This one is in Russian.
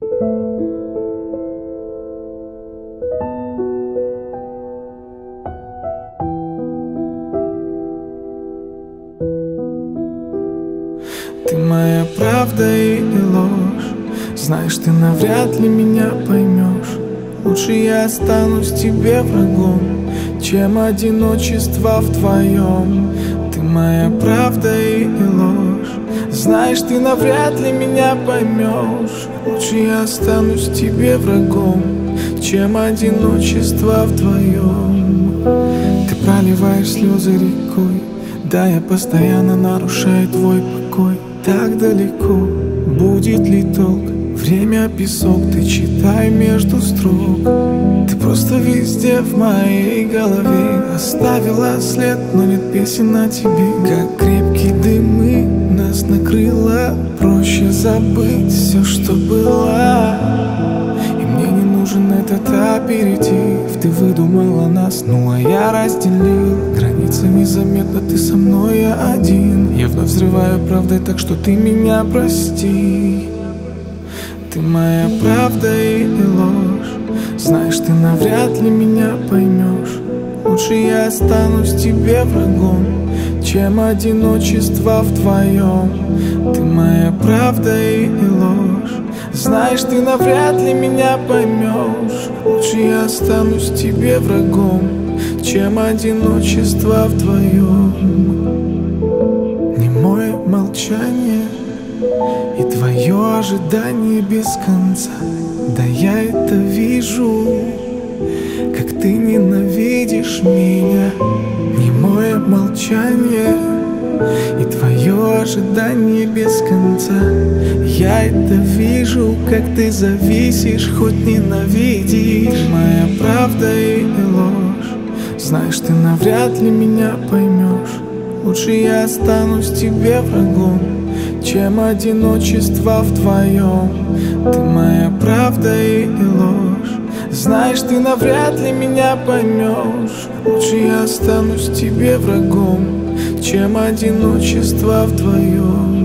Ты моя правда и ложь. Знаешь, ты навряд ли меня поймешь. Лучше я останусь тебе врагом, чем одиночество вдвоем. Ты моя правда и ложь. Знаешь, ты навряд ли меня поймешь. Лучше я останусь тебе врагом, чем одиночество вдвоем. Ты проливаешь слезы рекой, да, я постоянно нарушаю твой покой. Так далеко, будет ли толк? Время песок, ты читай между строк. Ты просто везде в моей голове. Оставила след, но нет песен о тебе. Как крепкие дымы нас накрыло. Проще забыть все, что было. И мне не нужен этот аперитив. Ты выдумала нас, ну а я разделил. Границы незаметно, ты со мной, я один. Я вновь взрываю правдой, так что ты меня прости. Ты моя правда и ложь. Знаешь, ты навряд ли меня поймешь. Лучше я останусь тебе врагом, чем одиночество вдвоем. Ты моя правда и ложь. Знаешь, ты навряд ли меня поймешь. Лучше я останусь тебе врагом, чем одиночество вдвоем. Немое молчание и твое ожидание без конца. Да я это вижу, как ты ненавидишь меня. Немое молчание и твое ожидание без конца. Я это вижу, как ты зависишь, хоть ненавидишь. Моя правда и ложь. Знаешь, ты навряд ли меня поймешь. Лучше я останусь тебе врагом, чем одиночество вдвоем. Ты моя правда и ложь. Знаешь, ты навряд ли меня поймешь. Лучше я останусь тебе врагом, чем одиночество вдвоем.